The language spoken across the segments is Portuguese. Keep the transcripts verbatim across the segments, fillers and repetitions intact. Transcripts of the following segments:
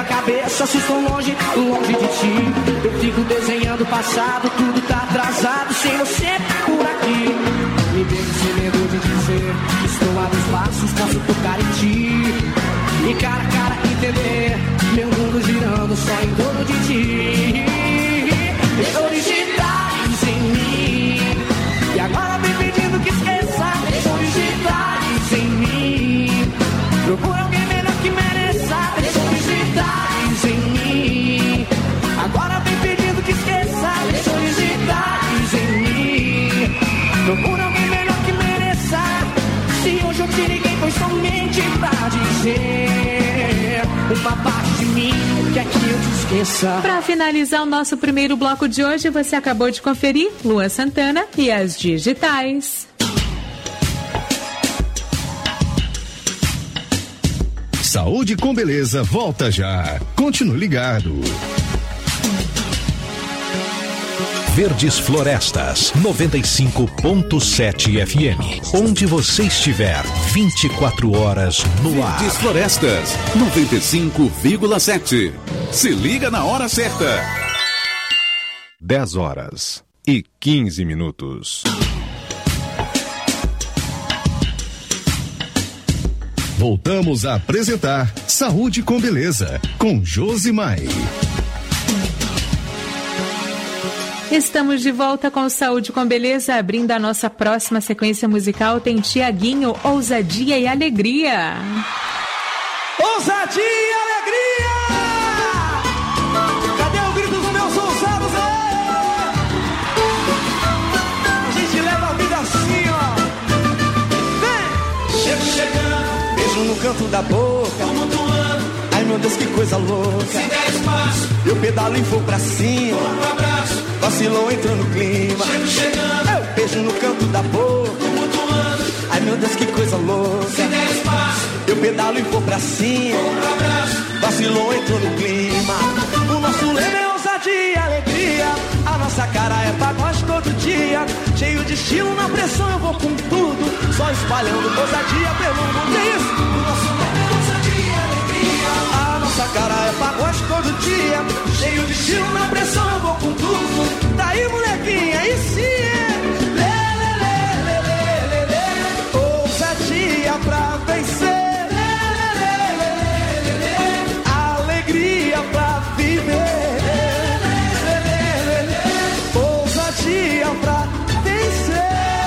cabeça se estou longe, longe de ti. Eu fico desenhando o passado, tudo tá atrasado, sem você por aqui. Me vejo sem medo de dizer que estou a dois passos, posso tocar em ti. E cara a cara entender, meu mundo girando só em torno de ti. Deixou digitais em mim, e agora vem pedindo que esqueça. Deixou digitais em mim, procura alguém melhor que mereça. Deixou digitais em mim, agora vem pedindo que esqueça. Deixou digitais em mim, procura alguém melhor que mereça. Se hoje eu te liguei foi somente pra dizer uma parte de mim quer que eu te esqueça. Pra finalizar o nosso primeiro bloco de hoje, você acabou de conferir Luan Santana e as Digitais. Saúde com Beleza volta já. Continue ligado. Verdes Florestas, noventa e cinco ponto sete F M. Onde você estiver, vinte e quatro horas no ar. Verdes Florestas, noventa e cinco vírgula sete. Se liga na hora certa. dez horas e quinze minutos. Voltamos a apresentar Saúde com Beleza, com Josimar. Estamos de volta com Saúde com Beleza, abrindo a nossa próxima sequência musical, tem Tiaguinho, Ousadia e Alegria. Ousadia e alegria! Cadê o grito dos meus ousados? A gente leva a vida assim, ó. Vem! Chego chegando, beijo no canto da boca, tumultuando. Ai meu Deus, que coisa louca. Se der espaço, eu pedalo e vou pra cima. Um abraço, vacilou, entrou no clima. Chego chegando, eu beijo no canto da boca, tumultuando. Ai meu Deus, que coisa louca. Se der espaço, eu pedalo e vou pra cima. Um abraço, vacilou, entrou no clima. O nosso lema é ousadia e alegria. A nossa cara é pagode todo dia. Cheio de estilo, na pressão eu vou com tudo. Só espalhando ousadia pelo mundo. Que isso? O nosso lema é ousadia e alegria. A nossa cara é pagode todo dia. Cheio de estilo, na pressão eu vou com tudo. Daí molequinha, aí sim é. Lê, lê, lê, lê, lê, lê. Ousadia pra vencer. Alegria pra viver, ousadia pra vencer,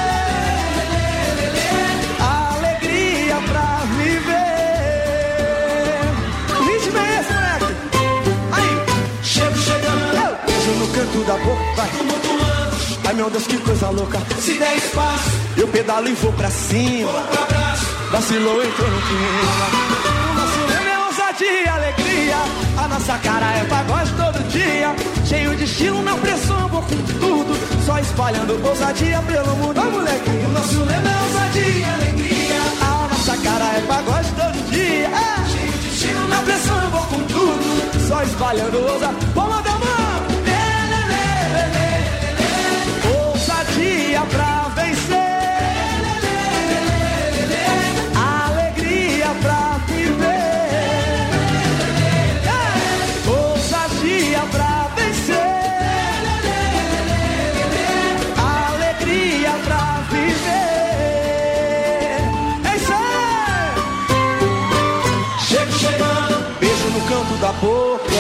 alegria pra viver. O ritmo é esse, moleque. Aí, chego chegando, eu beijo no canto da boca, vai. Ai meu Deus, que coisa louca. Se der espaço, eu pedalo e vou pra cima. Vacilou, entrou no clima. E alegria, a nossa cara é pagode todo dia. Cheio de estilo, na pressão, vou com tudo. Só espalhando ousadia pelo mundo. Ó, molequinho, o nosso lema é ousadia e alegria. A nossa cara é pagode todo dia. É. Cheio de estilo, na pressão, eu vou com tudo. Só espalhando ousadia. Palma da mão. Lê, lê, lê, lê, lê, lê. Ousadia pra vencer. Lê, lê, lê, lê, lê. Alegria pra viver. Pra vencer, alegria pra viver. É isso aí! Chego chegando, beijo no canto da boca.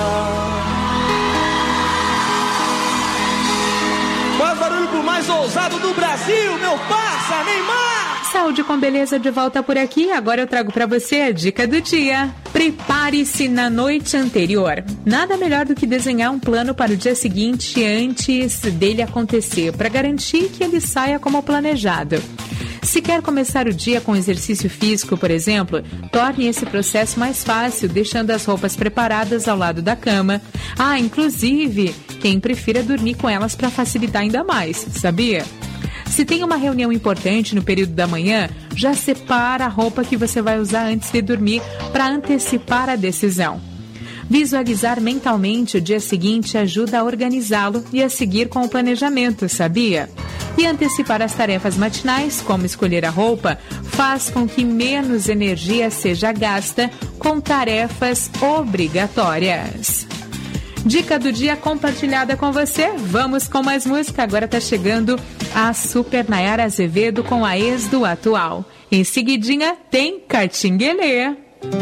Mais barulho pro mais ousado do Brasil, meu parça, Neymar! Saúde com Beleza de volta por aqui. Agora eu trago para você a dica do dia. Prepare-se na noite anterior. Nada melhor do que desenhar um plano para o dia seguinte antes dele acontecer, para garantir que ele saia como planejado. Se quer começar o dia com exercício físico, por exemplo, torne esse processo mais fácil, deixando as roupas preparadas ao lado da cama. Ah, inclusive, quem prefira dormir com elas para facilitar ainda mais, sabia? Se tem uma reunião importante no período da manhã, já separa a roupa que você vai usar antes de dormir para antecipar a decisão. Visualizar mentalmente o dia seguinte ajuda a organizá-lo e a seguir com o planejamento, sabia? E antecipar as tarefas matinais, como escolher a roupa, faz com que menos energia seja gasta com tarefas obrigatórias. Dica do dia compartilhada com você. Vamos com mais música. Agora tá chegando a Super Nayara Azevedo com a ex do atual. Em seguidinha tem Cartinguelê.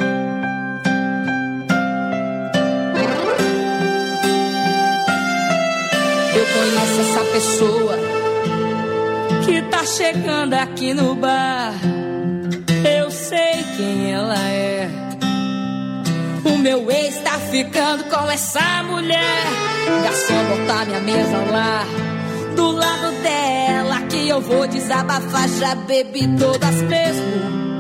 Eu conheço essa pessoa que tá chegando aqui no bar. Eu sei quem ela é. O meu ex tá ficando com essa mulher. Garçom, botar minha mesa lá do lado dela, que eu vou desabafar. Já bebi todas mesmo,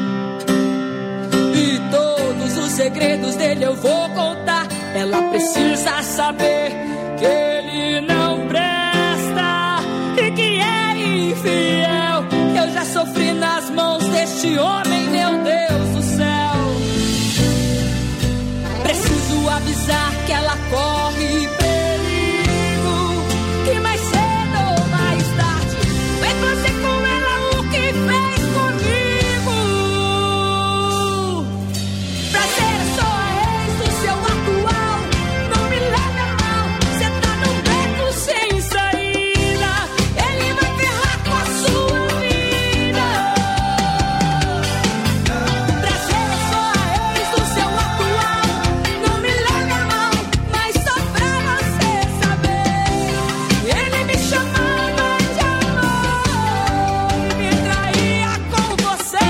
e todos os segredos dele eu vou contar. Ela precisa saber que ele não presta e que é infiel. Eu já sofri nas mãos deste homem, meu Deus do céu. Preciso avisar que ela corre perigo, que mais cedo ou mais tarde vai fazer com ela o que fez comigo. Prazer, eu sou a ex do seu atual. Não me leve a mal, cê tá num beco sem saída. Ele vai ferrar com a sua vida. Prazer, eu sou a ex do seu atual. Não me leve a mal, mas só pra você saber. Ele me chamava de amor e me traía com você.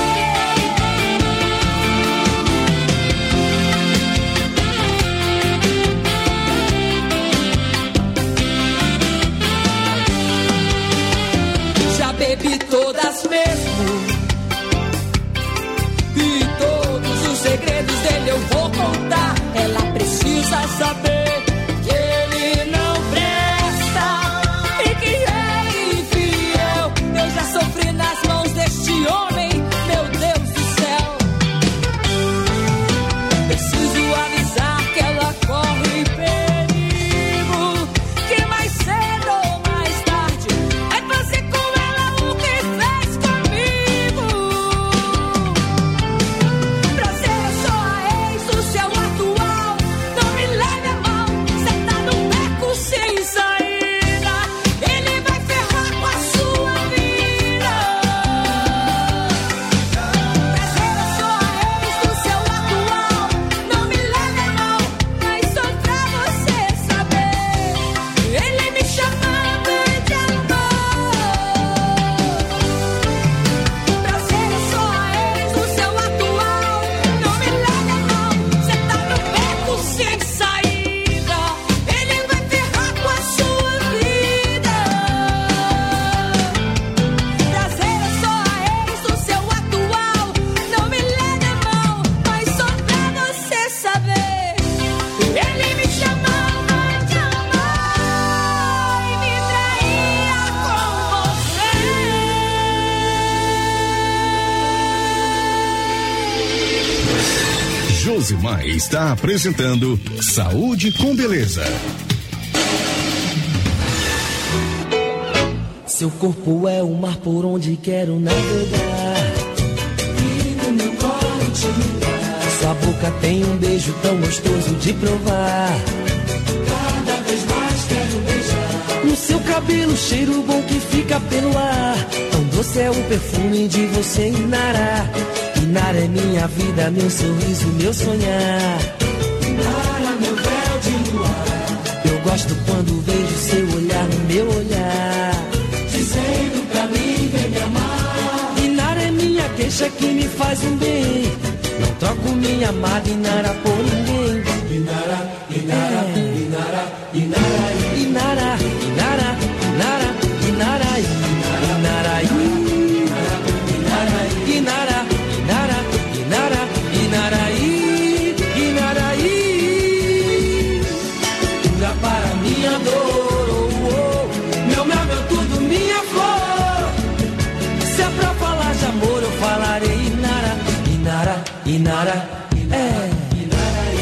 Já bebi todas mesmo, e todos os segredos dele eu vou contar. Ela precisa saber que ele não presta e que é infiel. Eu já sofri nas mãos deste homem, meu Deus do céu. Preciso avisar que ela corre perigo, que mais cedo ou mais tarde vai fazer com ela o que fez comigo. Prazer, eu sou a ex do seu atual. Não me leve a mal, cê tá num beco sem saída. Ele vai ferrar com a sua vida. Prazer, eu sou a ex do seu atual. Não me leve a mal, mas só pra você saber. Ele me chamava de amor. Prazer, eu sou a ex do seu atual. Não me leve a mal, cê tá no beco sem saída. Ele vai ferrar com a sua vida. Prazer, eu sou a ex do seu atual. Não me leve a mal, mas só pra você saber. Ele me chamava de amor e me traía com você. Josimar está apresentando Saúde com Beleza. Seu corpo é o mar por onde quero navegar. E no meu colo te ligar. Sua boca tem um beijo tão gostoso de provar. Cada vez mais quero beijar. No seu cabelo, cheiro bom que fica pelo ar. Tão doce é o perfume de você, Inara. Inara é minha vida, meu sorriso, meu sonhar. Inara, meu véu de luar. Eu gosto quando vejo seu olhar no meu olhar, dizendo pra mim, vem me amar. Inara é minha queixa que me faz um bem. Não troco minha amada Inara por ninguém. Inara, Inara, é. Inara, Inara, Inara, Inara, Inara, Inara, Inara, Inara, Inara, Inara, Inara, Inaraí, Inaraí. Cura para minha dor, oh, oh. Meu mel, meu tudo, minha flor. Se é pra falar de amor, eu falarei Inara, Inara, Inara, é. Inaraí.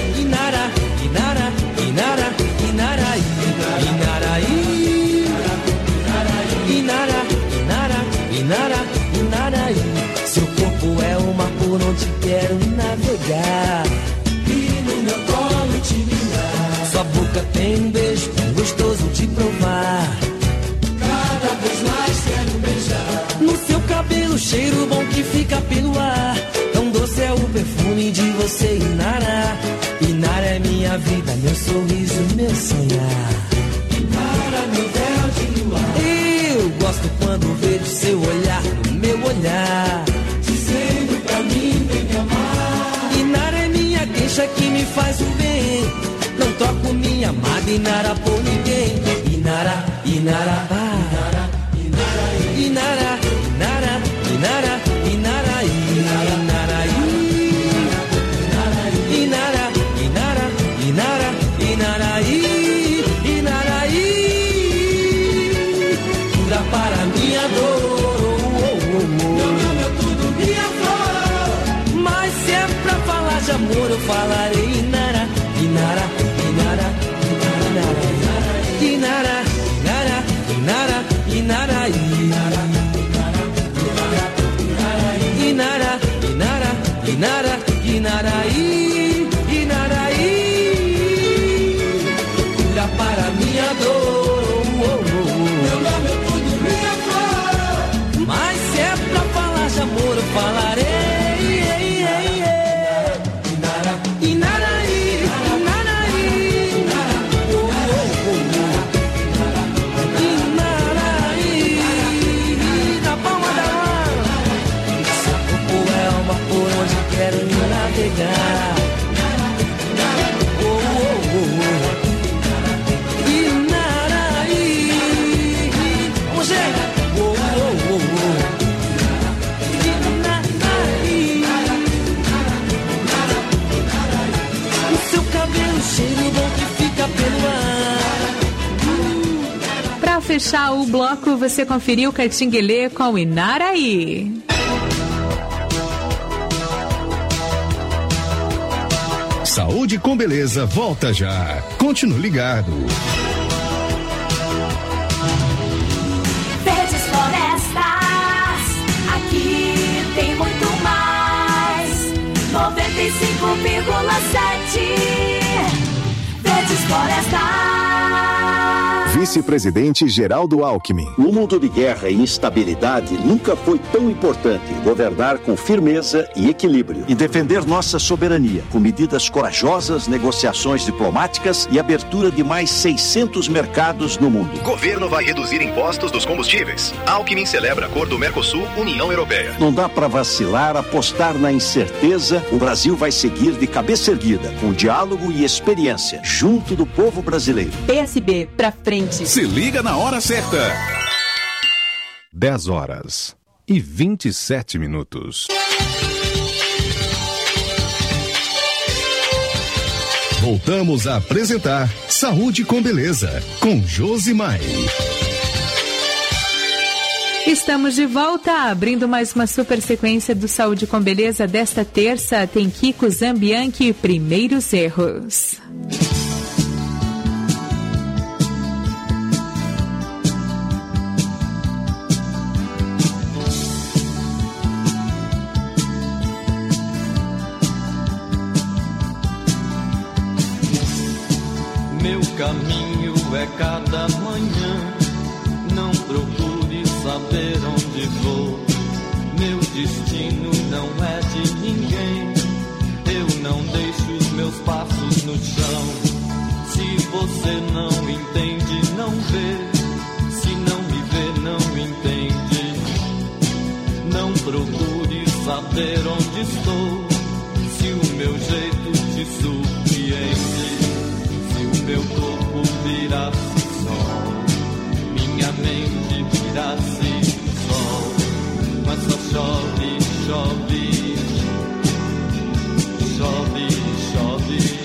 boca tem um beijo tão gostoso de provar. Cada vez mais quero beijar. No seu cabelo, cheiro bom que fica pelo ar. Tão doce é o perfume de você, Inara. Inara é minha vida, meu sorriso, meu sonhar. Inara, meu véu de luar. Eu gosto quando vejo seu olhar no meu olhar, dizendo pra mim, vem me amar. Inara é minha queixa que me faz o bem. Não troco minha amada Inara por ninguém. Inara, Inara, ah. Inara, Inara, Inara, Inara, Inara, Inara, Inara, Inara, Inara, Inara, Inaraí, Inaraí, cura para minha dor. Meu nome é tudo, minha flor. Mas se é pra falar de amor, eu falarei Inara, Inara, Inara, Inara, Inara, Inara, Inara, Inara, Inara, Inara, Inara, Inaraí, Inaraí, cura para minha dor. Meu nome é tudo, minha flor. Mas se é pra falar de amor, eu falarei Inara, Inaraí, Inaraí, Inaraí, na palma da mão. Esse corpo é uma por onde quero navegar. Oh, oh, oh, oh. Inaraí, vamos ver. Oh, oh, oh, oh. Inaraí, o seu cabelo cheiro bom que fica pelo ar. Pra fechar o bloco, você conferiu Catinguelê com Inaraí. Saúde com Beleza volta já. Continue ligado. Verdes Florestas, aqui tem muito mais. noventa e cinco vírgula sete Verdes Florestas. Vice-presidente Geraldo Alckmin. No mundo de guerra e instabilidade, nunca foi tão importante governar com firmeza e equilíbrio e defender nossa soberania com medidas corajosas, negociações diplomáticas e abertura de mais seiscentos mercados no mundo. Governo vai reduzir impostos dos combustíveis. Alckmin celebra acordo Mercosul-União Europeia. Não dá para vacilar, apostar na incerteza. O Brasil vai seguir de cabeça erguida, com diálogo e experiência, junto do povo brasileiro. P S B, pra frente. Se liga na hora certa. dez horas e vinte e sete minutos. Voltamos a apresentar Saúde com Beleza, com Josimar. Estamos de volta, abrindo mais uma super sequência do Saúde com Beleza desta terça. Tem Kiko Zambianchi, Primeiros Erros. Meu caminho é cada manhã, não procure saber onde vou. Meu destino não é de ninguém, eu não deixo os meus passos no chão. Se você não entende, não vê, se não me vê, não entende. Não procure saber onde estou, se o meu jeito te surpreende. Meu corpo virasse sol, minha mente virasse sol, mas só chove, chove, chove, chove.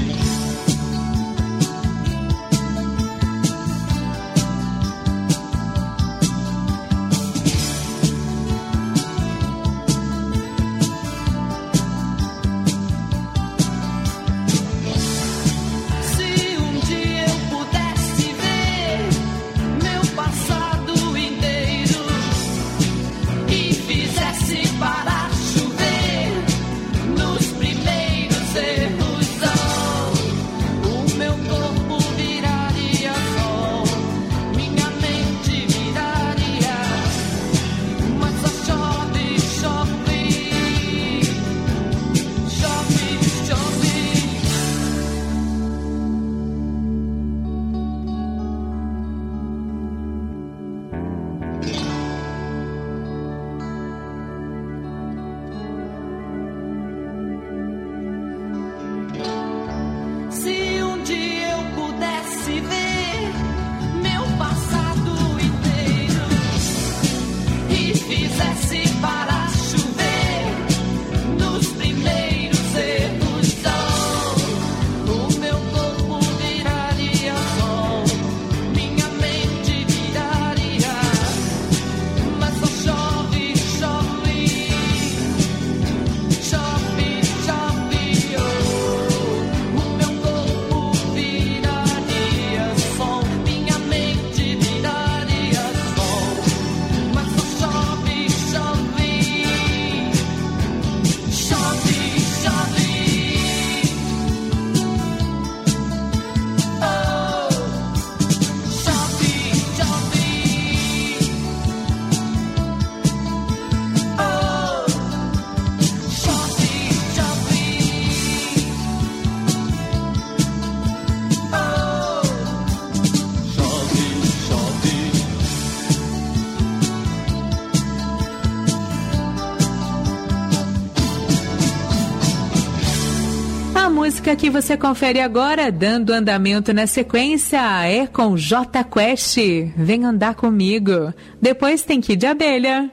música que você confere agora, dando andamento na sequência, é com J Quest, Vem Andar Comigo. Depois tem Kid Abelha.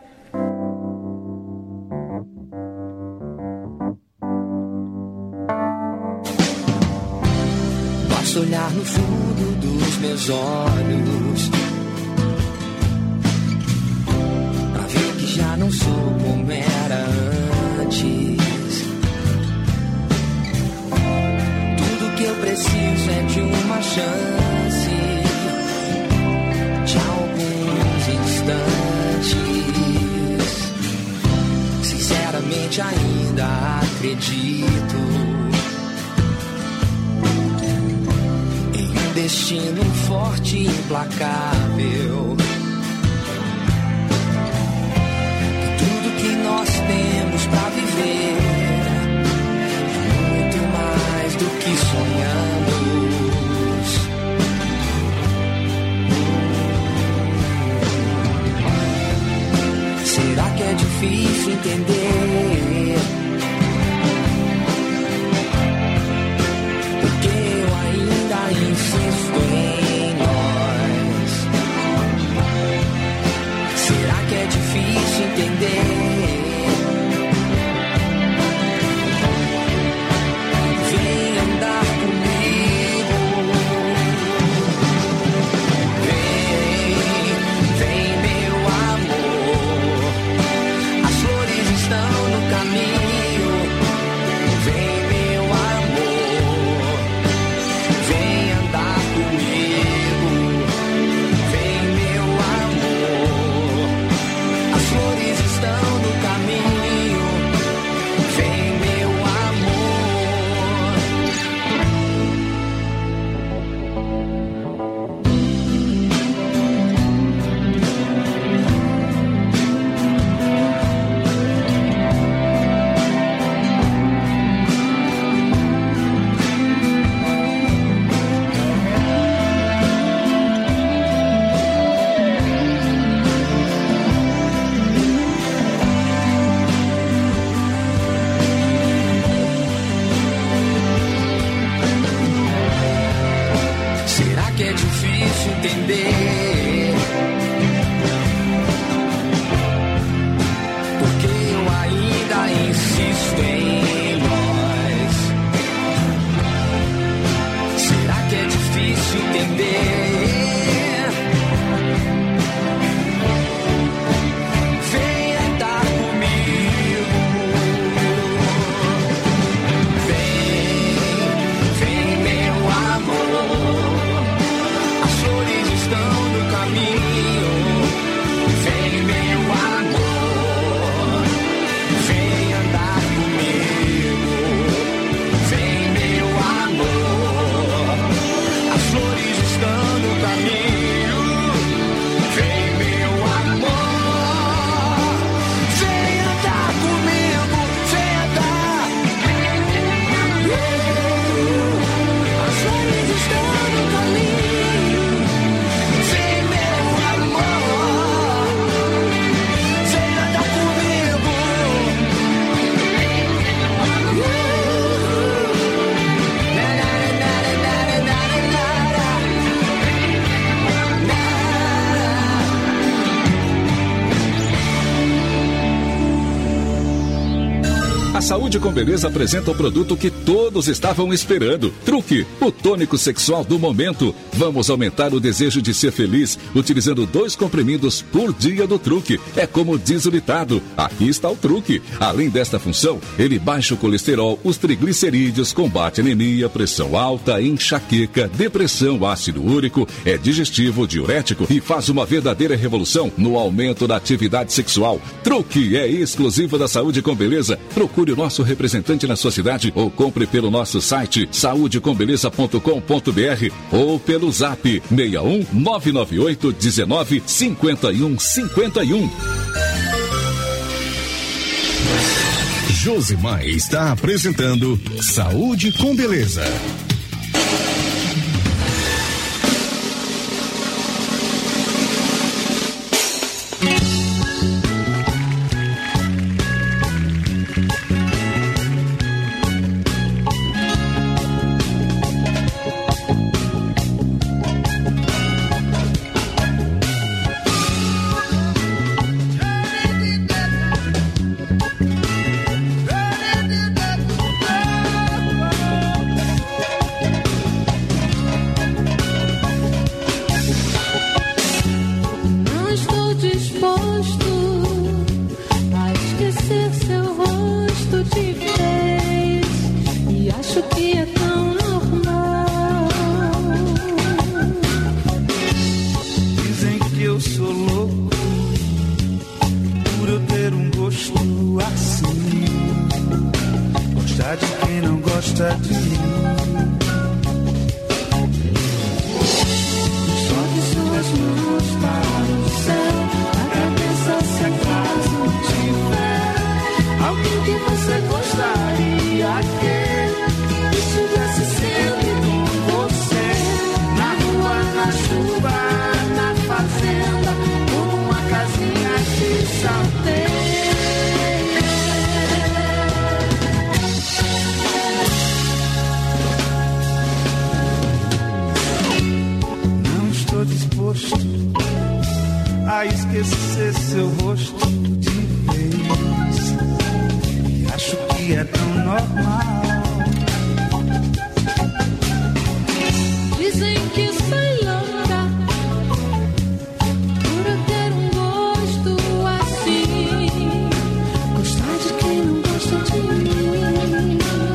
Basta olhar no fundo dos meus olhos pra ver que já não sou como era antes. Tudo que eu preciso é de uma chance, de alguns instantes. Sinceramente ainda acredito destino forte e implacável. Tudo que nós temos pra viver é muito mais do que sonhamos. Será que é difícil entender? Insisto em nós. Será que é difícil entender? Vem andar comigo. Vem, vem meu amor. As flores estão no caminho. Vem meu amor. Vem entender, porque eu ainda insisto em nós. Será que é difícil entender? Vem andar comigo. Vem, vem meu amor. As flores estão no caminho. Vem meu amor. Vem andar comigo. Vem meu amor. As flores estão no caminho. Vem meu amor. Vem andar comigo. Vem andar. As flores estão no caminho. Vem meu amor. Vem andar comigo. Na, na, na, na, na, na, na, A Saúde com Beleza apresenta o produto que todos estavam esperando. Truque, o tônico sexual do momento. Vamos aumentar o desejo de ser feliz utilizando dois comprimidos por dia do Truque. É como diz o ditado, aqui está o truque. Além desta função, ele baixa o colesterol, os triglicerídeos, combate anemia, pressão alta, enxaqueca, depressão, ácido úrico, é digestivo, diurético e faz uma verdadeira revolução no aumento da atividade sexual. Truque é exclusivo da Saúde com Beleza. Procure o nosso representante na sua cidade ou compre pelo nosso site saúde com beleza ponto com ponto br ou pelo zap seis um nove nove oito um nove cinco um cinco um. Josimar está apresentando Saúde com Beleza. pra esquecer seu rosto de vez. E acho que é tão normal. Dizem que sou louca por eu ter um gosto assim. Gostar de quem não gosta de mim.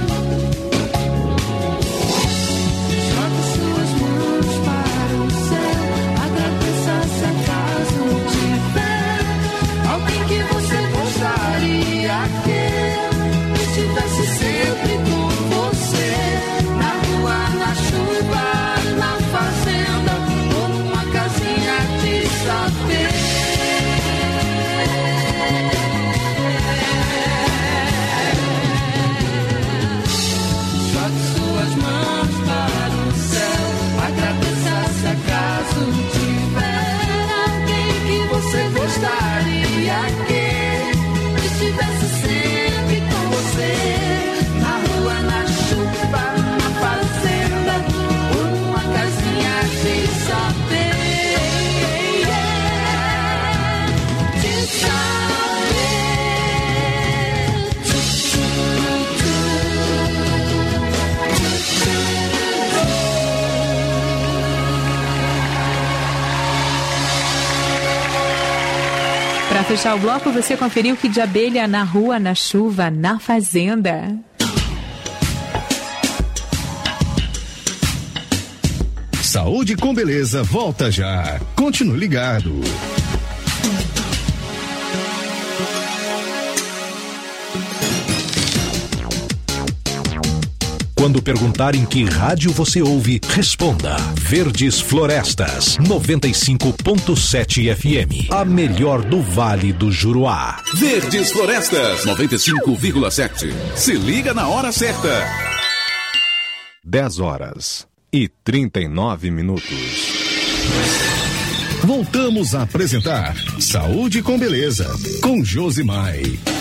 Jogue suas mãos para o céu. Agradeça se acaso tiver alguém que você gostaria que estivesse sempre com você. Na rua, na chuva, na fazenda, ou numa casinha de saber. Jogue suas mãos para o céu. Agradeça se acaso tiver alguém que você gostaria que estivesse sempre com você. Na rua, na chuva, na fazenda, ou numa casinha de saber. De Para fechar o bloco, você conferiu que de abelha na rua, na chuva, na fazenda. Saúde com Beleza volta já. Continue ligado. Quando perguntarem que rádio você ouve, responda Verdes Florestas, noventa e cinco ponto sete F M. A melhor do Vale do Juruá. Verdes Florestas, noventa e cinco vírgula sete. Se liga na hora certa. dez horas e trinta e nove minutos. Voltamos a apresentar Saúde com Beleza, com Josimar.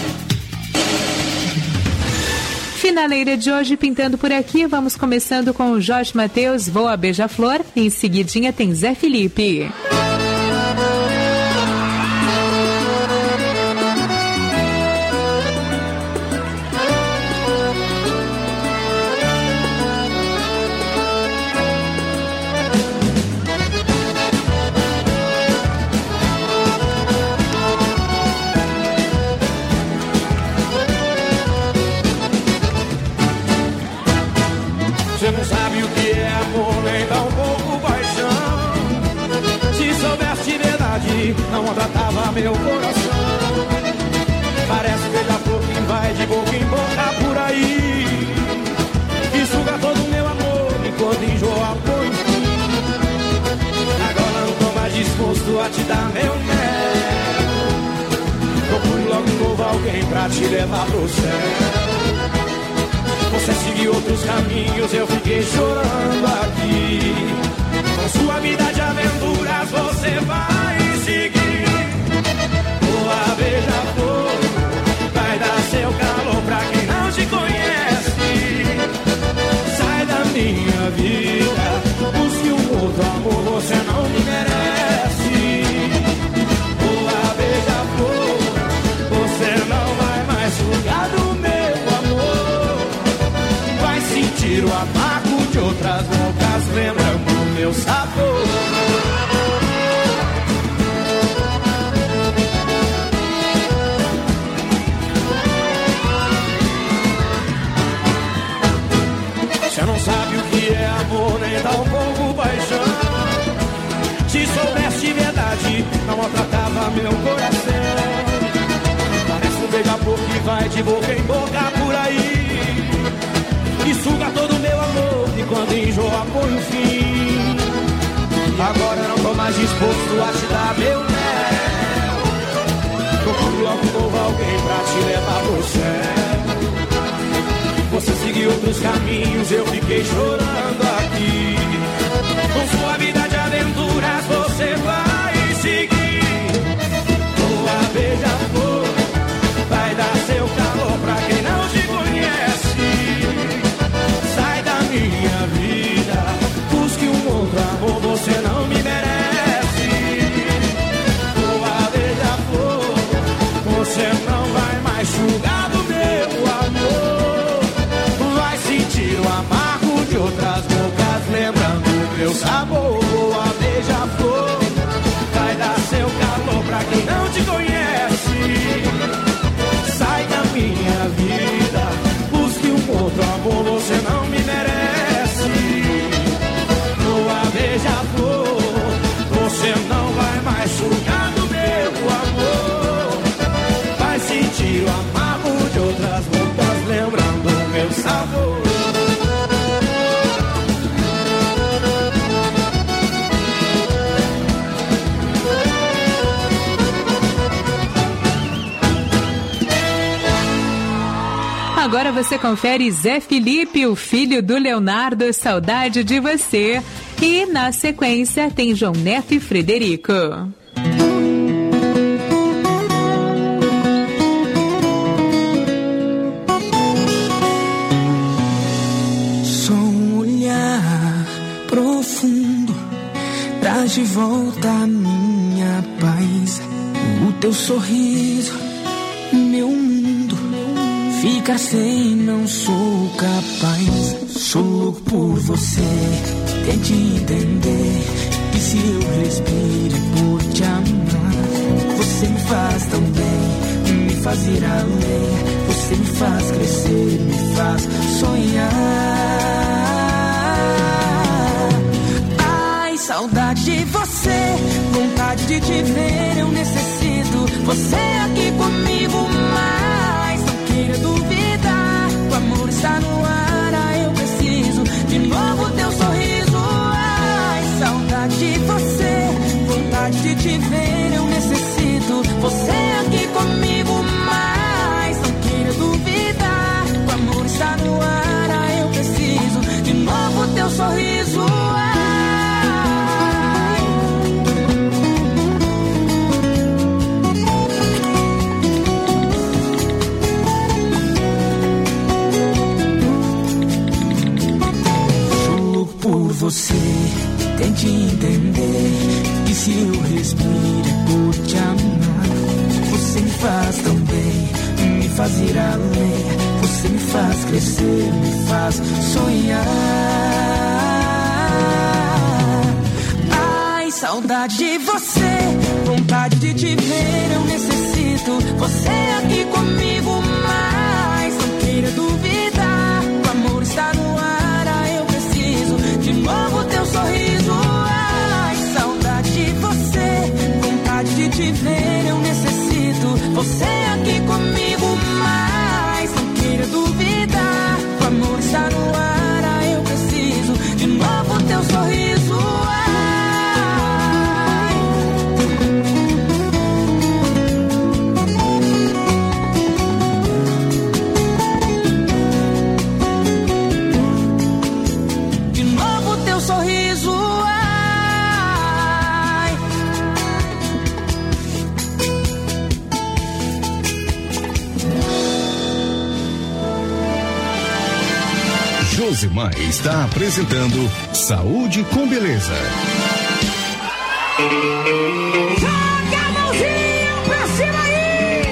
Finaleira de hoje pintando por aqui, vamos começando com o Jorge Mateus, Voa Beija-Flor, em seguidinha tem Zé Felipe. Você não sabe o que é amor, nem tão pouco paixão. Se soubesse de verdade, não maltratava meu coração. Parece beija-flor que vai de boca em boca por aí, que suga todo o meu amor enquanto enjoa põe fim. Agora não tô mais disposto a te dar meu mel. Procure logo de novo alguém pra te levar pro céu. Você seguiu outros caminhos, eu fiquei chorando aqui. Com sua vida de aventuras você vai seguir. Boa beija-flor, vai dar seu calor pra quem não te conhece. Sai da minha vida, busque um outro amor, você não me merece. Boa beija-flor, você não vai mais sugar do meu amor. Vai sentir o amargo de outras bocas, lembrando o meu sabor. Você não sabe o que é amor, nem tão pouco paixão. Se soubesse de verdade, não maltratava meu coração. Parece um beija-flor que vai de boca em boca por aí, e suga todo o meu amor, e quando enjoa põe o fim. Agora não tô mais disposto a te dar meu mel. Procure logo novo alguém pra te levar pro céu. Você seguiu outros caminhos, eu fiquei chorando aqui. Com sua vida de aventuras você vai seguir. Boa beija-flor, vai dar seu calor pra quem não te conhece. Sai da minha vida, busque um outro amor, você não me merece. sabor. Boa beija-flor, vai dar seu calor pra quem não te conhece. Sai da minha vida, busque um outro amor, você não me merece. Boa beija-flor, você não vai mais sugar do meu amor. Vai sentir o amargo de outras roupas, lembrando o meu sabor. Agora você confere Zé Felipe, o filho do Leonardo, Saudade de Você. E na sequência tem João Neto e Frederico. Só um olhar profundo traz de volta a minha paz. O teu sorriso, meu mundo, ficar sem não sou capaz. Sou louco por você, tente entender que se eu respiro por te amar, você me faz tão bem, me faz ir além. Você me faz crescer, me faz sonhar. Ai, saudade de você, vontade de te ver, eu necessito você aqui comigo mais. Não queira duvidar, o amor está no ar, ah, eu preciso de novo teu sorriso. Ai, saudade de você, vontade de te ver, eu necessito você aqui comigo mais. Não queira duvidar, o amor está no ar, ah, eu preciso de novo teu sorriso. Por você, tente entender que se eu respiro por te amar, você me faz tão bem, me faz ir além. Você me faz crescer, me faz sonhar. Ai, saudade de você, vontade de te ver, eu necessito você aqui comigo mais. Não queira duvidar, o amor está no ar, ah, eu preciso de novo teu sorriso. Ai, saudade de você, vontade de te ver, eu necessito você aqui comigo mais. Não queira duvidar, o amor está no ar, ah, eu preciso de novo teu sorriso. Sorriso, ai. Josimar está apresentando Saúde com Beleza. Joga a mãozinha pra cima aí!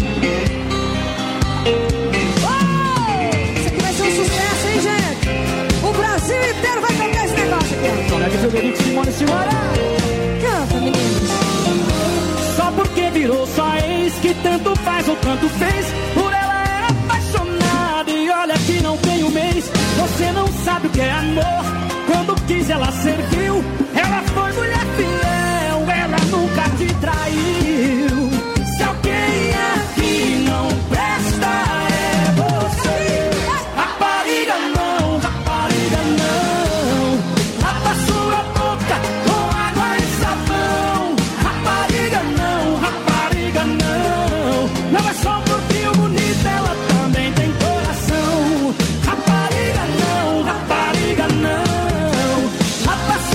Oh, isso aqui vai ser um sucesso, hein, gente? O Brasil inteiro vai cantar esse negócio aqui. Soneca Frederico, Simone Simara. Canta, meninos. Só porque virou só ex, que tanto faz ou tanto fez. Por ela era apaixonada e olha que não tem um mês. Você não sabe o que é amor. Quando quis ela serviu. Ela foi mulher fiel, ela nunca te traiu. Se alguém aqui não presta é você. Rapariga não, rapariga não. Lava sua boca com água e sabão. Rapariga não, rapariga não. Não é só porque o bonito, ela também tem coração. Rapariga não, rapariga não. Lava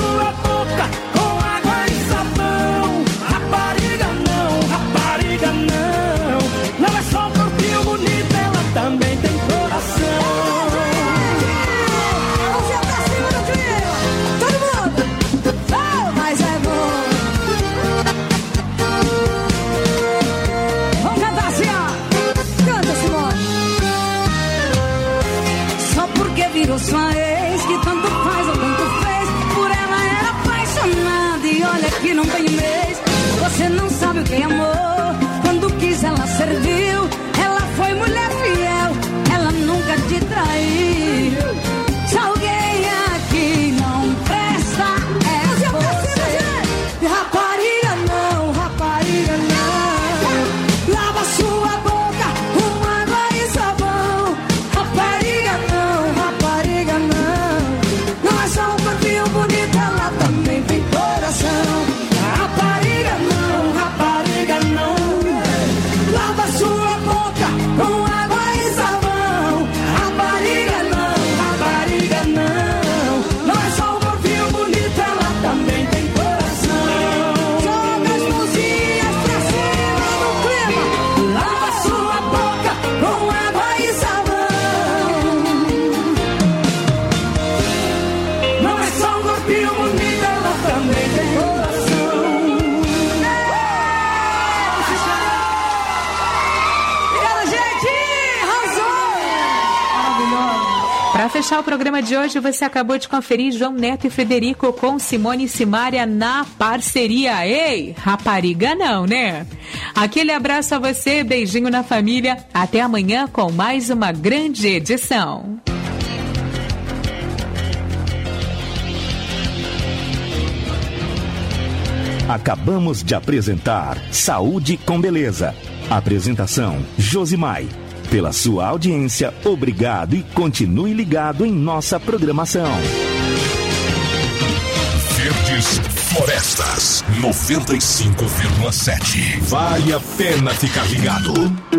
que não tem mês. Você não sabe o que é amor. Quando quis ela serviu. Ela foi mulher fiel. Ela nunca te traiu. Se alguém aqui não presta, é você. Rapariga não, rapariga não. Lava sua boca com água e sabão. Rapariga não, rapariga não. Não é só um corpinho bonito, ela também tem coração. Rapariga não, rapariga não. Lava sua boca com água e sabão. Rapariga não, rapariga não. Não é só um corpinho bonito, ela também tem coração. Joga as mãozinhas pra cima no clima. Lava sua boca com água e sabão. Não é só um corpinho bonito, ela também tem coração. Obrigada, gente! Arrasou! Maravilhosa! Para fechar o programa de hoje, você acabou de conferir João Neto e Frederico com Simone e Simária na parceria. Ei, rapariga não, né? Aquele abraço a você, beijinho na família. Até amanhã com mais uma grande edição. Acabamos de apresentar Saúde com Beleza. Apresentação Josimar. Pela sua audiência, obrigado e continue ligado em nossa programação. Verdes Florestas noventa e cinco vírgula sete. Vale a pena ficar ligado.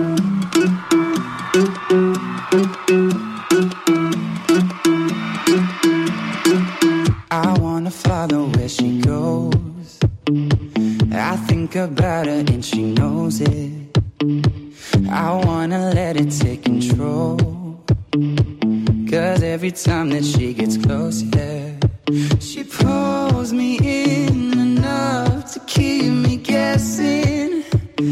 I wanna follow where she goes. I think about her and she knows it. I wanna let it take control. Cause every time that she gets close, yeah, she pulls me in enough to keep me guessing.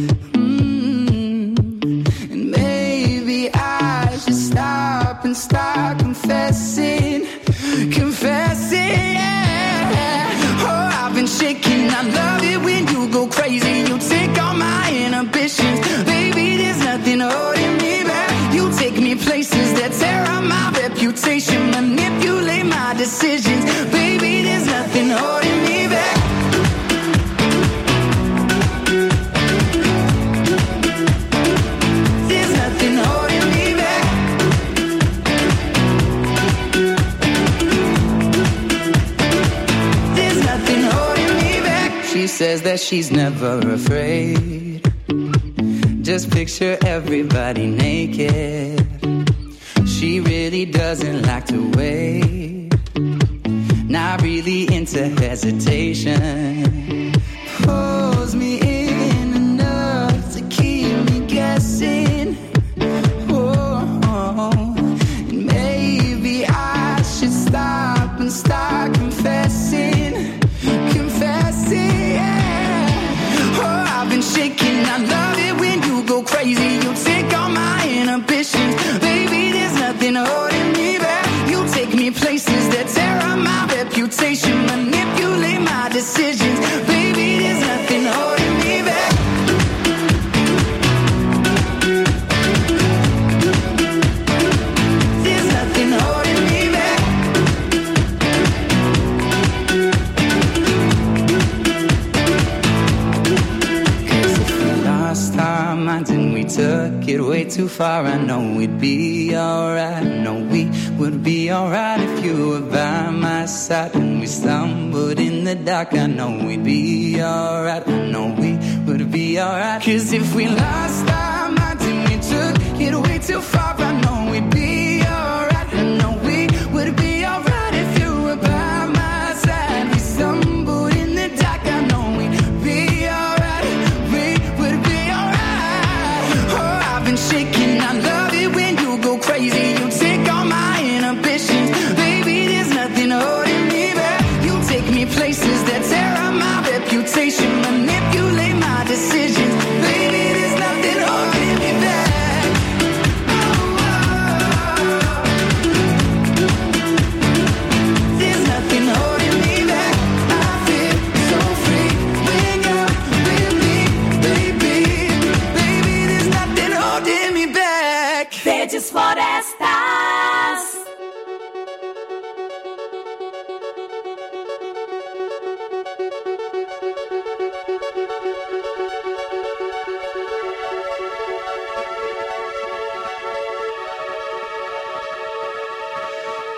Mm. And maybe I should stop and start confessing. Confessing, yeah. Oh, I've been shaking. I love it when you go crazy. You take all my inhibitions. Baby, there's nothing holding me back. You take me places that tear up my reputation. Manipulate my decisions. Baby, there's nothing holding me back. There's nothing holding me back. There's nothing holding me back. She says that she's never afraid. Just picture everybody naked. She really doesn't like to wait. Not really into hesitation. Pulls me in enough to keep me guessing. Oh, oh. And maybe I should stop and start confessing. Confessing, yeah. Oh, I've been shaking. I love it when you go crazy. You take all my inhibitions. Baby, there's nothing holding me back. You take me places that tear up my reputation. Manipulate my decisions. Baby, there's nothing holding me back. There's nothing holding me back. Cause if we lost our minds and we took it way too far, I know we'd be alright. I know we would be alright if you were by my side. When we stumbled in the dark, I know we'd be alright. I know we would be alright. Cause if we lost our minds and we took it way too far, I know we'd be alright. I know we would be alright if you were by my side. We stumbled in the dark, I know we'd be alright. We would be alright. Oh, I've been shaking. I love it when you go crazy. You take all my inhibitions. Baby, there's nothing holding me back. You take me places that tear up my reputation. Manipulate my decisions. Baby, there's nothing holding me back. Oh, oh, oh.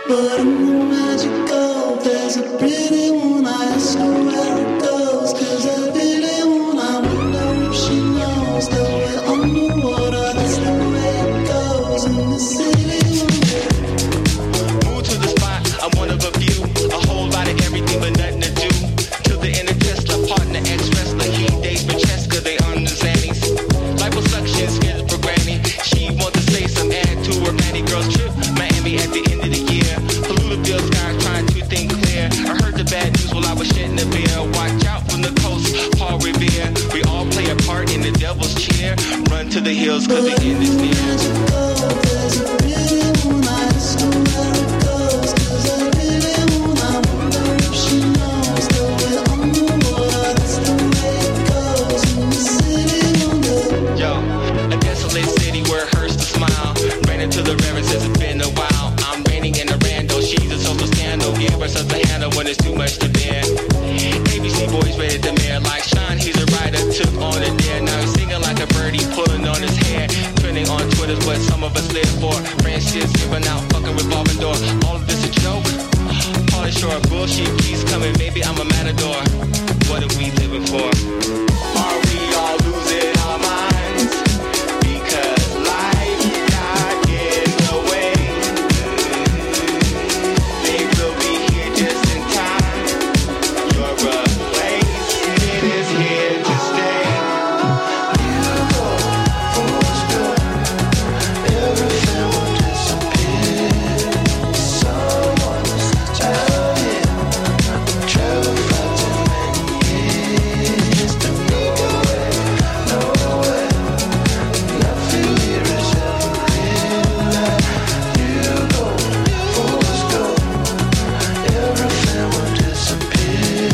But in the magical, there's a pretty one. I ask her where it goes, cause I really want. I wonder if she knows that we're underwater. That's the way it goes in the city. Move to the spot, I'm one of a few. A whole lot of everything but nothing to do. To the inner Tesla, partner, ex-wrestler. He dates Francesca, they on the Xannies. Liposuction, skills programming. She wants to say some add to her Manny girls trip. Miami at the end of the year. Polluted skies trying to think clear. I heard the bad news while I was shedding a beer. Watch out from the coast, Paul Revere. We all play a part in the devil's cheer. Run to the hills cause the end is near. There's a pretty one. I ask her where it goes, cause I really want. I wonder if she knows that we're underwater. That's the way it goes in the city under. Yo, a desolate city where it hurts to smile. Ran into the river since it's been a while. I'm raining in a rando, she's a social scandal. Give her such a handle when it's too much to bear. A B C boys rated the mayor like Sean, he's a writer, took on a dare. Now he's singing like a birdie, pulling on his hair. Trending on Twitter's what some of us live for. Friendships giving out, fucking revolving door. All of this a joke? Pauly Shore, bullshit keeps coming, maybe I'm a matador. What are we living for? Are we all losing our minds? Because life got in the way. They will be here just in time. Your replacement is here to stay. You go for sure. Everything will disappear. Someone is out here. Travel far too many years to go away, nowhere. Nothing here is ever real. You go, fools go. Everything will disappear.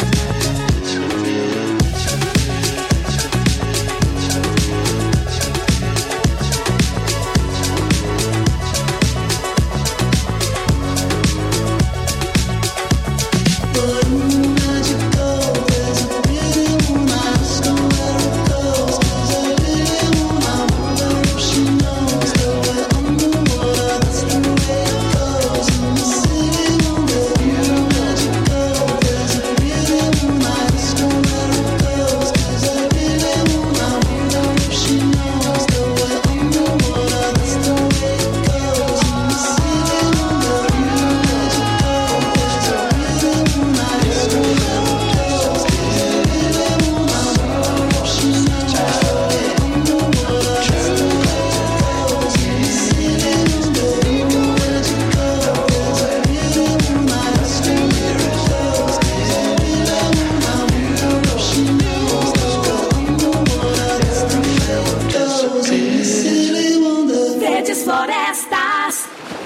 But in the magical, there's a pretty one. I ask her where it goes, cause I really want. I wonder if she knows that we're underwater. That's the way it goes in the city under. In the magical, there's a pretty one. I ask her where it goes, cause I really want. I wonder if she knows that we're underwater. That's the way it goes in the city under. In the magical, there's a pretty one. I ask her where it goes, cause I really want. I wonder if she knows that we're underwater. That's the way it goes in the city under. In the magical, there's a pretty one. I ask her where it goes, cause I really want. I wonder if she knows that we're underwater. That's the way it goes in the city under. Verdes Florestas.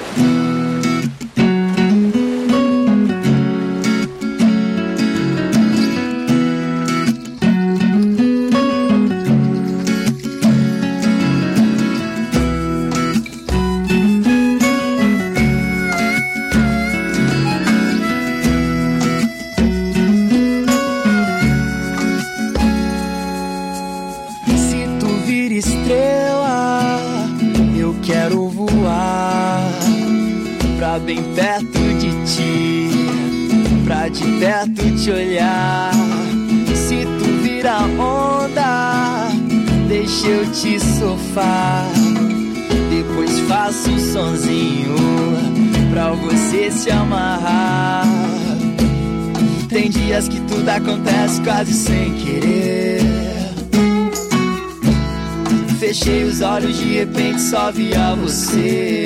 Se tu vir estrela, eu quero voar pra bem perto de ti, pra de perto te olhar. Se tu vir a onda, deixa eu te sofar. Depois faço um sonzinho pra você se amarrar. Tem dias que tudo acontece quase sem querer. Fechei os olhos, de repente só via você.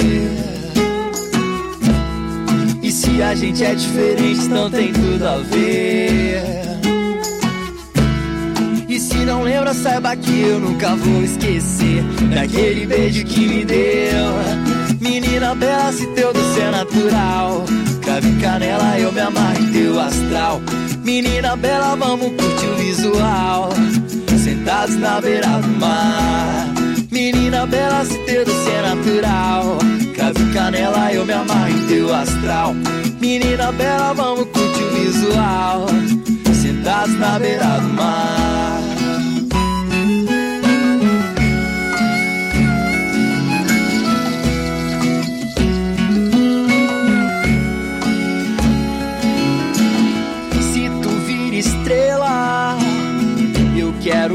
E se a gente é diferente, então tem tudo a ver. E se não lembra, saiba que eu nunca vou esquecer daquele beijo que me deu. Menina bela, se teu doce é natural, cravo e canela, eu me amarro em teu astral. Menina bela, vamos curtir o visual, sentados na beira do mar. Menina bela, se teu doce é natural, cravo e canela, eu me amarro em teu astral. Menina bela, vamos curtir o visual, sentados na beira do mar.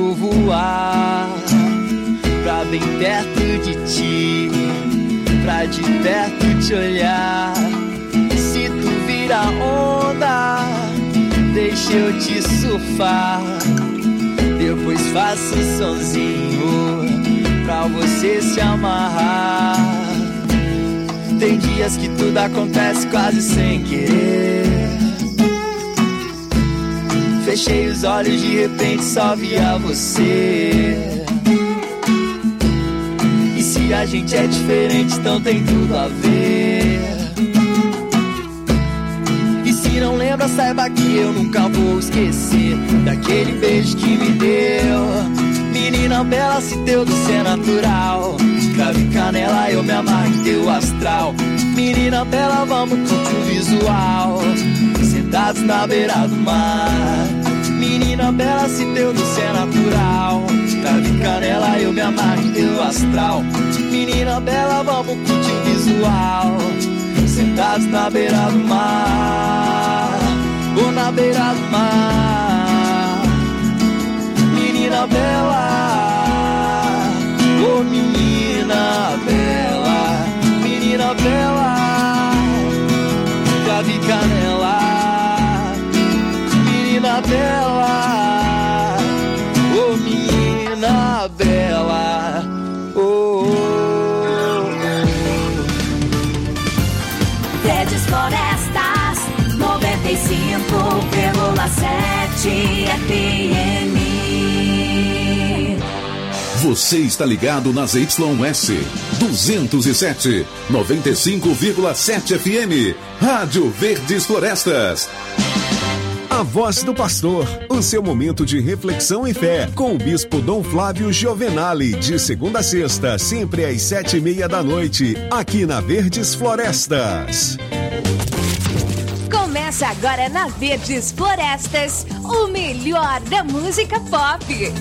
vou voar pra bem perto de ti, pra de perto te olhar. Se tu vira onda, deixa eu te surfar. Depois faço um sonzinho pra você se amarrar. Tem dias que tudo acontece quase sem querer. Fechei os olhos, de repente só via você. E se a gente é diferente, então tem tudo a ver. E se não lembra, saiba que eu nunca vou esquecer daquele beijo que me deu. Menina bela, se teu doce é natural, cravo e canela, eu me amarro em teu astral. Menina bela, vamos curtir o visual, sentados na beira do mar. Menina bela, se teu doce é natural, cravo e canela, eu me amarro em teu astral. Menina bela, vamos curtir o visual, sentados na beira do mar, ou na beira do mar. Menina bela, oh menina bela, menina bela, cravo e canela. Menina bela, oh menina bela, oh, oh, oh. Verdes Florestas, noventa e cinco vírgula sete F M. Você está ligado nas Y S duzentos e sete, noventa e cinco vírgula sete F M, Rádio Verdes Florestas. A Voz do Pastor, o seu momento de reflexão e fé, com o Bispo Dom Flávio Giovenali, de segunda a sexta, sempre às sete e meia da noite, aqui na Verdes Florestas. Começa agora na Verdes Florestas, o melhor da música pop.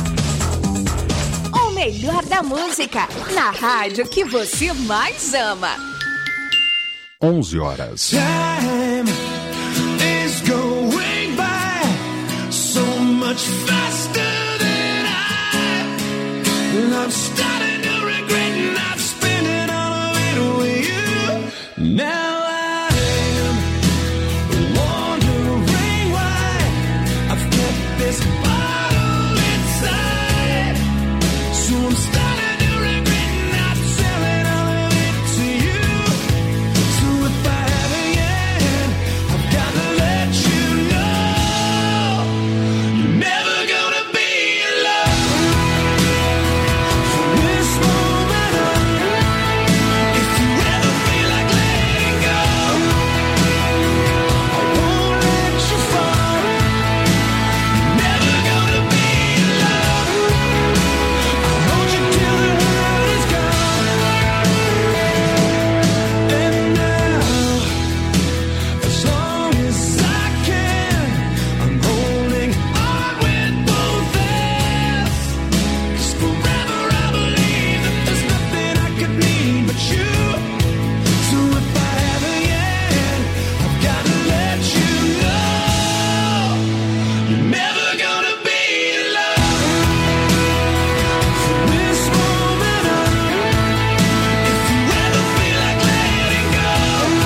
O melhor da música, na rádio que você mais ama. onze horas. Time is going by so much faster than I. I'm starting to regret not spending all of it with you. Now I'm wondering why I've kept this bottle inside. So I'm starting to regret not selling all of it to you. So if I haven't yet, I've got to let you know you're never gonna be alone. From this moment on, if you ever feel like letting go, I won't let you fall. You're never gonna be alone. I'll hold you till the hurt is gone. And now, as long as I can, I'm holding on with both hands. 'Cause forever I believe that there's nothing I could need but you. So if I haven't yet, I've got to let you know you're never gonna be alone. From this moment on, if you ever feel like letting go,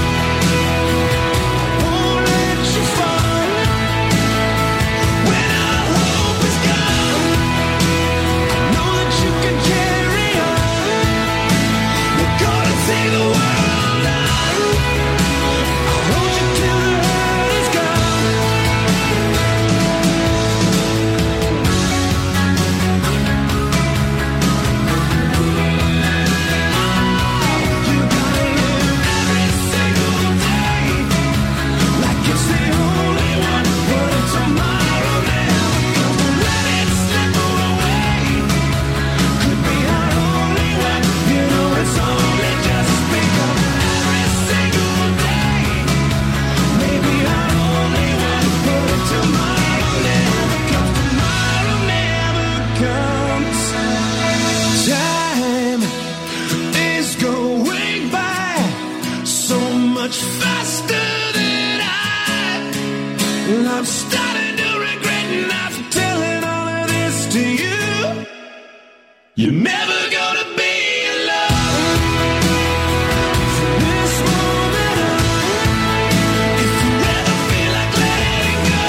I won't let you fall. When our hope is gone, I know that you can carry on. We're gonna take the world on. I'll hold you till the hurt is gone. You gotta live every single day like it's the only one. But if tomorrow never comes, don't let it slip away. Could be our only one. You know it's only just begun. Every single day, maybe our only one. But if tomorrow never comes, tomorrow never comes. Time is going by so much faster than I. I'm starting to regret not telling all of this to you. You're never gonna be alone. This moment on, if you ever feel like letting go,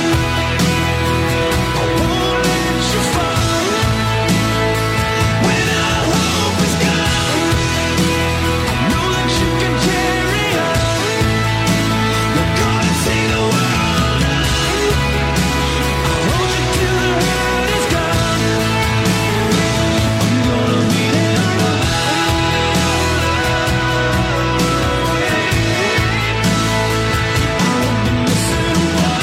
I won't let you fall. When our hope is gone, I know that you can carry on. We're gonna see the world on. I hold you till the hurt is gone. I'm gonna be there alone. I won't be missing one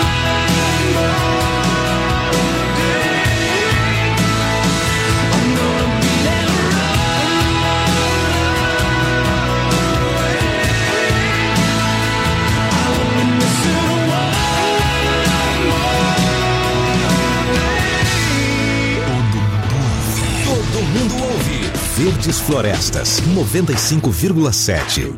more day. I'm gonna be there Todo mundo ouve Verdes Florestas noventa e cinco vírgula sete.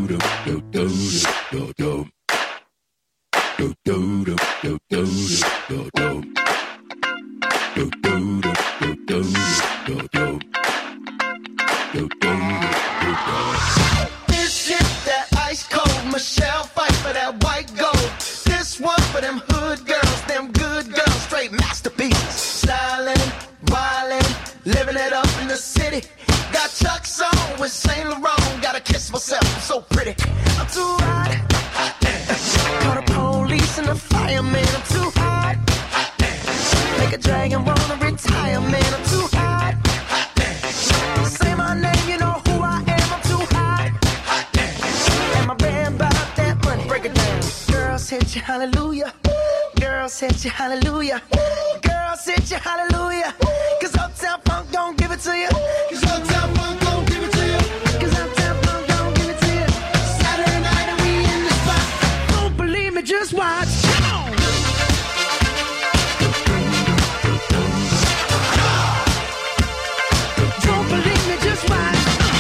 This shit, that ice cold Michelle fight for that white gold. This one for them hood girls, them good girls, straight masterpieces. Styling, wildin', living it up in the city. Got Chuck's on with Saint Laurent. Gotta kiss myself, I'm so pretty. I'm too hot. Call the police and the fireman. I'm too hot. Make a dragon wanna retire, man. I'm too hot. Say my name, you know who I am. I'm too hot. And my band bought that money. Break it down. Girls hit you, hallelujah. Girls hit you, hallelujah. Girls hit you, hallelujah. Cause Uptown Funk don't give it to you. Cause Uptown Funk don't give it to you. Cause Uptown Funk don't give it to you. Saturday night and we in the spot. Don't believe me, just watch. Come on. Don't believe me, just watch.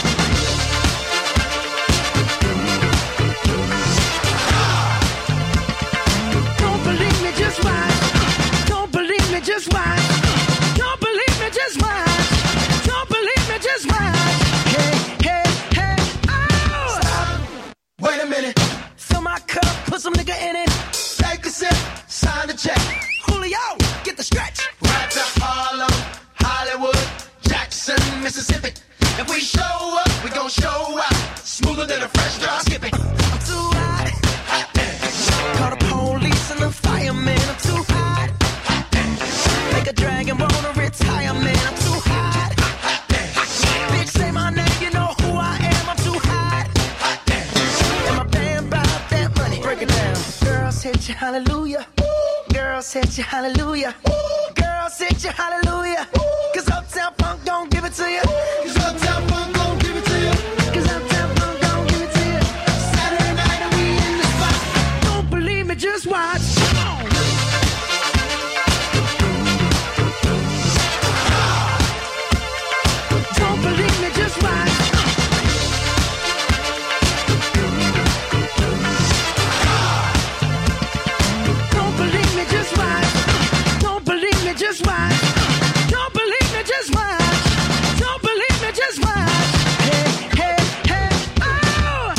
Don't believe me, just watch. Don't believe me, just watch. Don't believe me, just watch. Don't believe me, just watch. Hey, hey, hey, oh! Stop. Wait a minute. Fill my cup, put some nigga in it. Take a sip, sign the check. Julio, get the stretch. Right to Harlem, Hollywood, Jackson, Mississippi. If we show up, we gon' show out. Smoother than a fresh drop. Skip it. I'm too hot. Call the police and the fireman. I'm too hot. Make a dragon wanna retire, man. I'm too hot. Bitch, say my name, you know who I am. I'm too hot. And my band bought that money. Break it down. Girls hit you, hallelujah. Girls hit you, hallelujah. Girls hit you, hallelujah. Cause Uptown Funk don't give it to you. Cause Uptown Funk don't give it to you. Cause Uptown Funk don't give it to you. Saturday night and we in the spot. Don't believe me, just watch. Come on. Don't believe me, just watch. Don't believe me, just watch. Don't believe me, just watch. Don't believe me, just watch. Don't believe me, just watch. Hey, hey, hey, oh!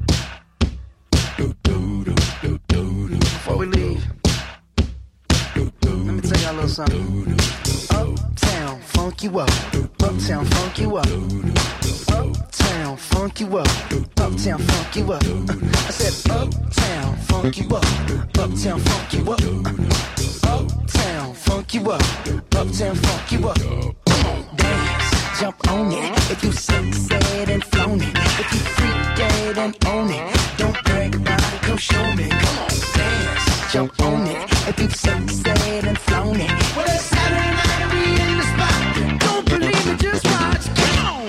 Before we leave, let me tell y'all a little something. Uptown, funk you up. Uptown, funk you up. Uptown, funk you up. Uptown, funk you up. I said uptown, funk you up. Uptown, funk you up. Uptown, funk you up. Uptown, funk you up. Come on, dance, jump on it. If you sunset and flown it. If you freak dead and own it. Don't brag about it, come show me. Come on, dance, jump on it. If you sunset and flown it. Well, it's Saturday night and we in the spot. Don't believe it, just watch. Come on.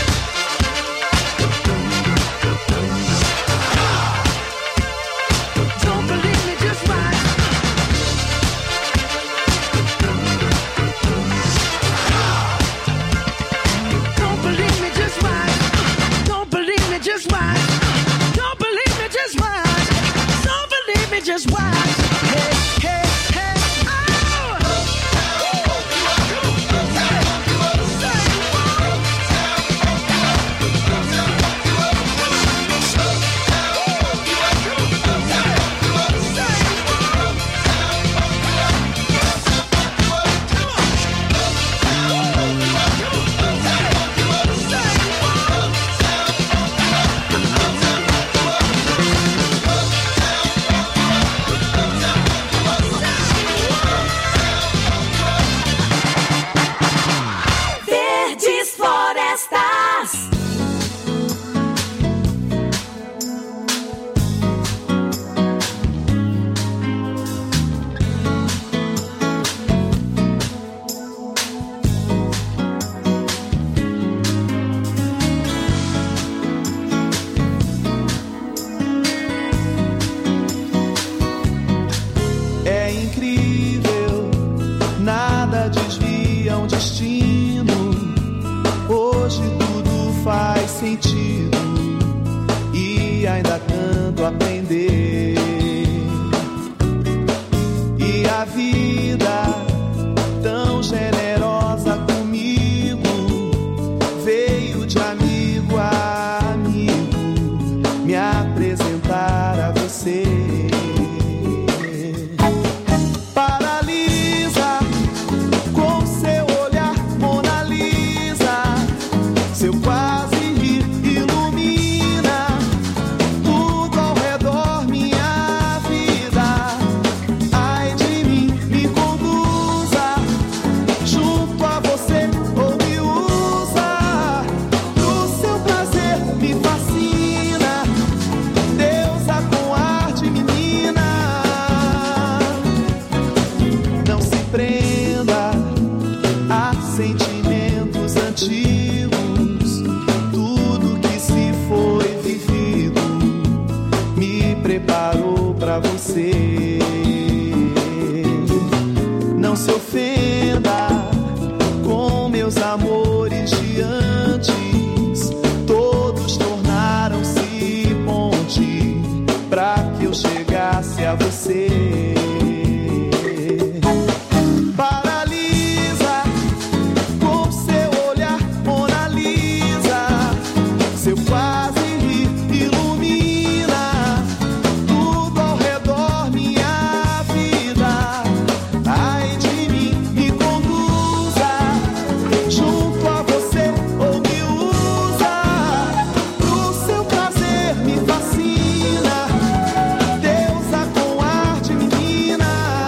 Don't believe me, just watch. Don't believe me, just watch. Don't believe me, just watch. Don't believe me, just watch. Don't believe me, just watch. Hey, hey, hey, oh! é incrível, nada desvia um destino. Hoje tudo faz sentido e ainda há tanto a aprender. E a vida tão generosa comigo veio de amigo a amigo me apresentar a você. Paralisa com seu olhar, Mona Lisa, seu quase rir ilumina tudo ao redor, minha vida. Ai de mim, me conduza junto a você ou me usa pro seu prazer, me fascina. Deusa com arte, menina, não se prenda a sentimentos antigos. Tudo que se foi vivido me preparou pra você. Não se ofenda com meus amores de antes, todos tornaram-se ponte pra que eu chegasse a você. Paralisa com seu olhar, Mona Lisa, seu quase rir ilumina tudo ao redor, minha vida. Ai de mim, me conduza junto a você ou me usa pro seu prazer, me fascina. Deusa com arte, menina,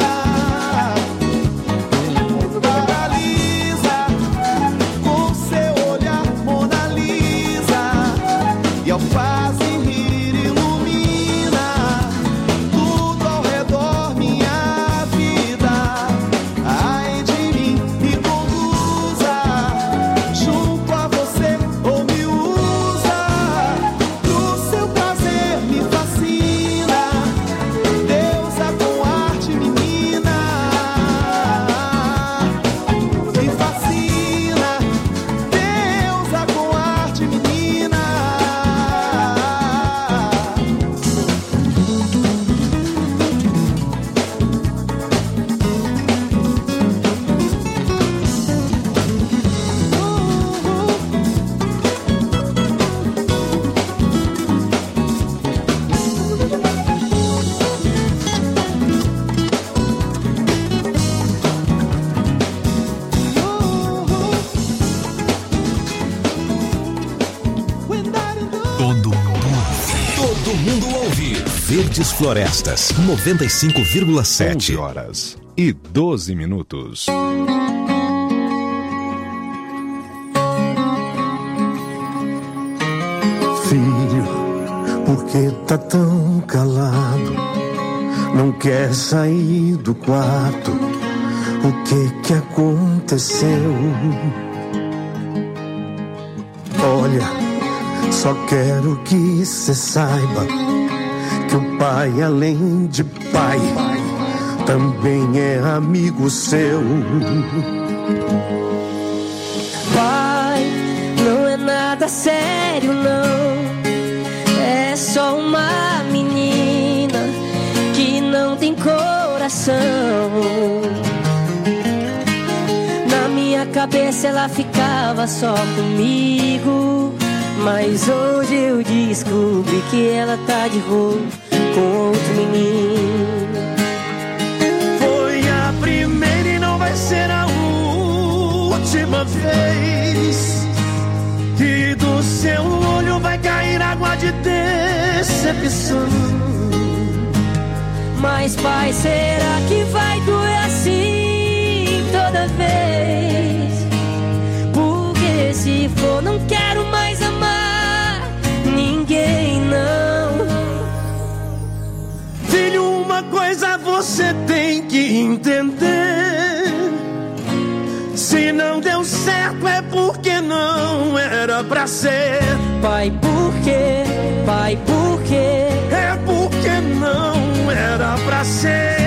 paralisa com seu olhar, Mona Lisa, e ao quase rir ilumina tudo ao redor, minha vida. Ai de mim, me conduza junto a você ou me usa pro seu prazer, me fascina. Deusa com arte, menina, me fascina. Deusa com arte, menina. Todo mundo, todo mundo ouve. Verdes Florestas, noventa e cinco vírgula sete. onze horas e doze minutos. Filho, por que tá tão calado? Não quer sair do quarto? O que que aconteceu? Olha, só quero que cê saiba que o pai, além de pai, também é amigo seu. Pai, não é nada sério não. É só uma menina que não tem coração. Na minha cabeça ela ficava só comigo, mas hoje eu descobri que ela tá de rolo com outro menino. Foi a primeira e não vai ser a última vez que do seu olho vai cair água de decepção. Mas pai, será que vai doer assim toda vez? Porque se for, não quero mais amar ninguém, não. Filho, uma coisa você tem que entender: se não deu certo é porque não era pra ser. Pai, por quê? Pai, por quê? É porque não era pra ser.